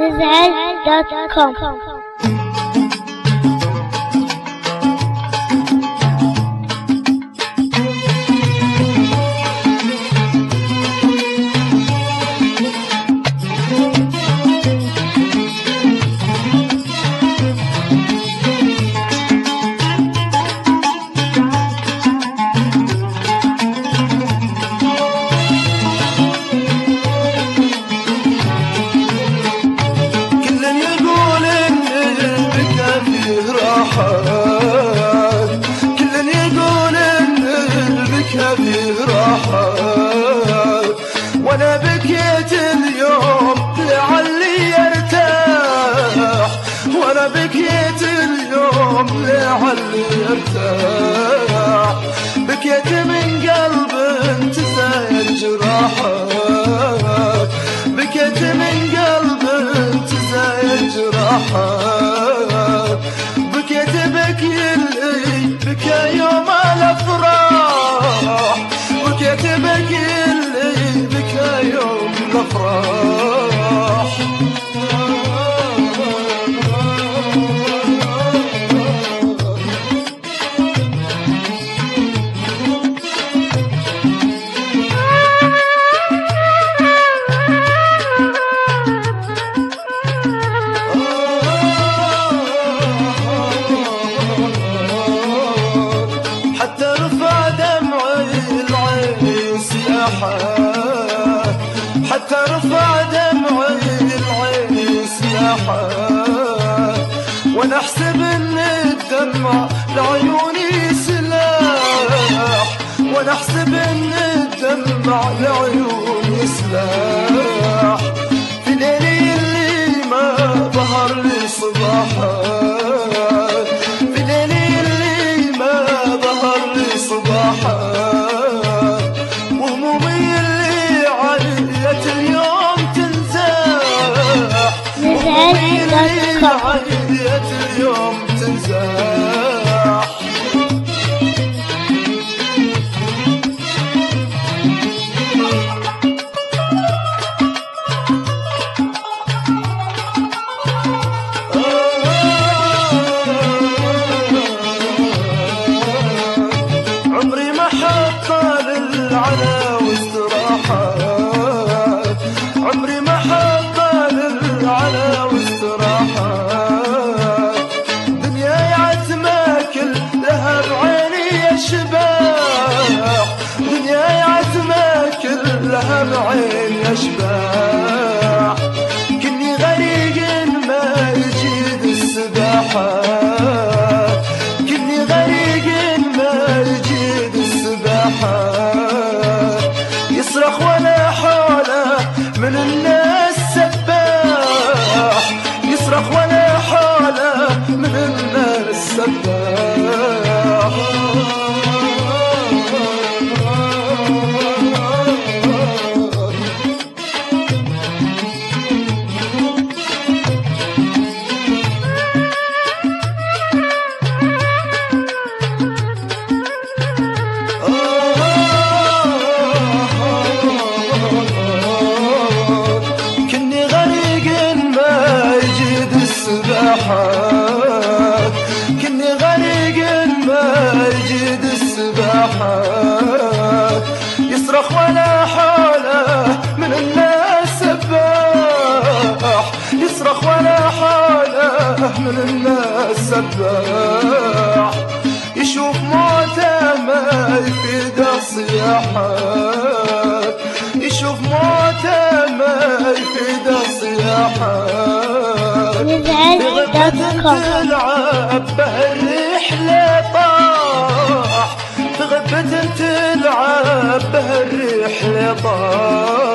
www.azal.com. وانا بكيت اليوم لعلي ارتاح، وانا بكيت اليوم لعلي ارتاح، بكيت من قلب انتزع جراحك، بكيت من قلب انتزع جراحك، بكيت بكي اللي بكى يوم الافراح، بكيت بكي اللي بكى يوم الافراح. حتى رفع دمعي العين سياحة، وانا احسب ان الدمع لعيوني سلاح، وانا احسب ان الدمع لعيوني سلاح، في ليلي اللي ما ظهر لي صباحا، في ليلي اللي ما ظهر لي صباحا، عيدية اليوم تنزاح. عمري ما حط للعنا واستراحة، عمري ما حط للعنا واستراحة، دنيا عتمك لها بعين اشباح، كني غريق ما يجيد السباحة، كني غريق ما يجيد السباحة، يصرخ ولا حوله من الناس سباح، يصرخ ولا حوله من الناس سباح. كني غريق ما يجيد السباحة، كني غريق ما يجيد السباحة، يصرخ ولا حوله من الناس سباح، يصرخ ولا حوله من الناس سباح، يشوف موته ما يفيد الصياحة، يشوف موته ما يفيد الصياحة، تلعب بهالرحلة طاح، تغبت تلعب بهالرحلة طاح.